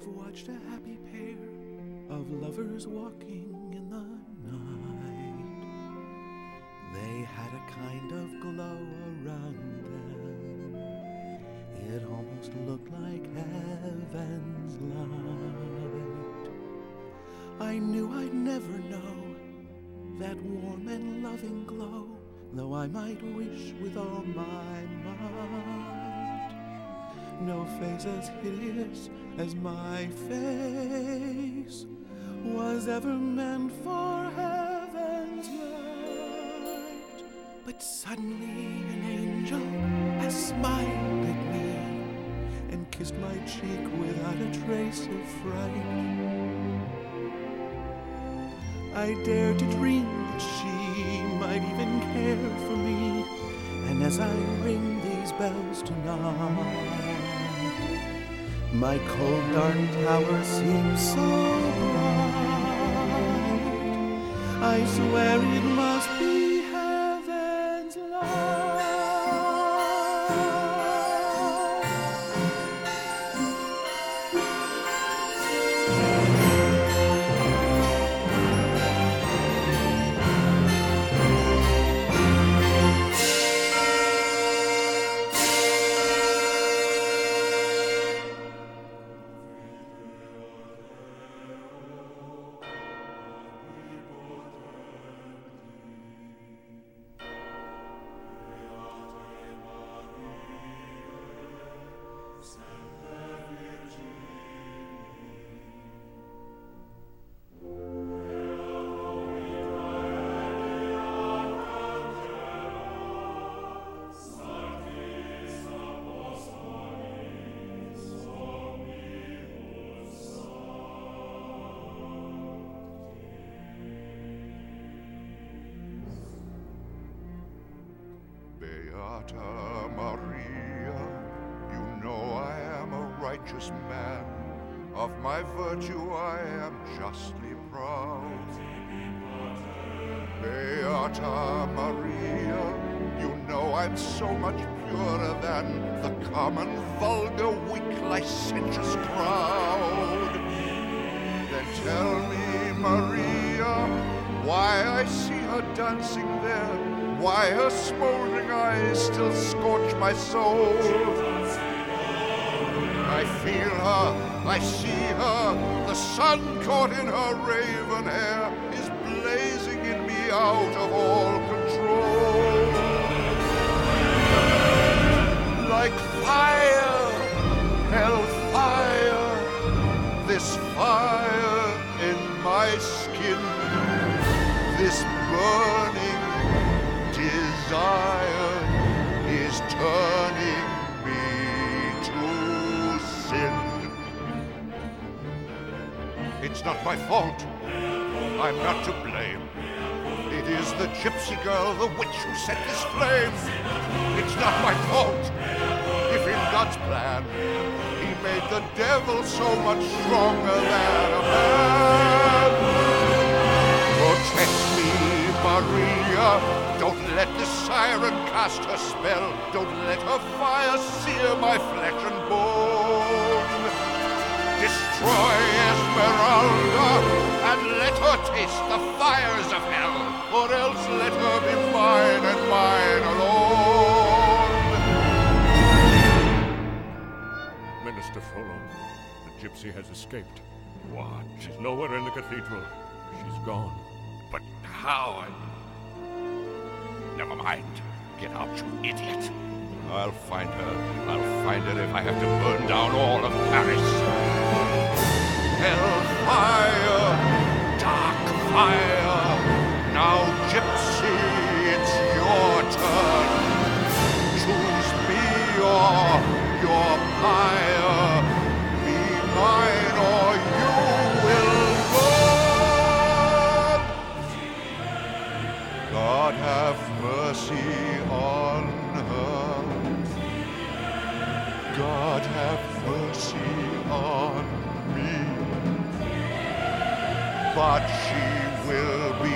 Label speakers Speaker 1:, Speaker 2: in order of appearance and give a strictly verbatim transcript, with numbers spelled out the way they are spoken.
Speaker 1: I've watched a happy pair of lovers walking in the night. They had a kind of glow around them. It almost looked like heaven's light. I knew I'd never know that warm and loving glow, though I might wish with all my might. No face as hideous as my face was ever meant for heaven's light. But suddenly an angel has smiled at me and kissed my cheek without a trace of fright. I dare to dream that she might even care for me, and as I ring these bells tonight, my cold dark tower seems so bright. I swear it must be heaven's light.
Speaker 2: Beata Maria, you know I am a righteous man. Of my virtue I am justly proud. Beata Maria, you know I'm so much purer than the common, vulgar, weak, licentious crowd. Then tell me, Maria, why I see her dancing there, why her smoldering eyes still scorch my soul. I feel her, I see her, the sun caught in her raven hair is blazing in me out of all control. Like fire, hell fire, this fire in my skin, this burning desire is turning me to sin. It's not my fault. I'm not to blame. It is the gypsy girl, the witch, who set this flame. It's not my fault. If in God's plan he made the devil so much stronger than a man. Protect me, Maria. Don't let the siren cast her spell. Don't let her fire sear my flesh and bone. Destroy Esmeralda and let her taste the fires of hell, or else let her be mine and mine alone.
Speaker 3: Minister Frollo, the gypsy has escaped. What? She's nowhere in the cathedral. She's gone.
Speaker 2: But how? Never mind. Get out, you idiot. I'll find her. I'll find her if I have to burn down all of Paris. Hellfire, dark fire. Now, gypsy, it's your turn. Choose me or your pyre. Be mine or you will burn. God have mercy on her. God have mercy on me. But she will be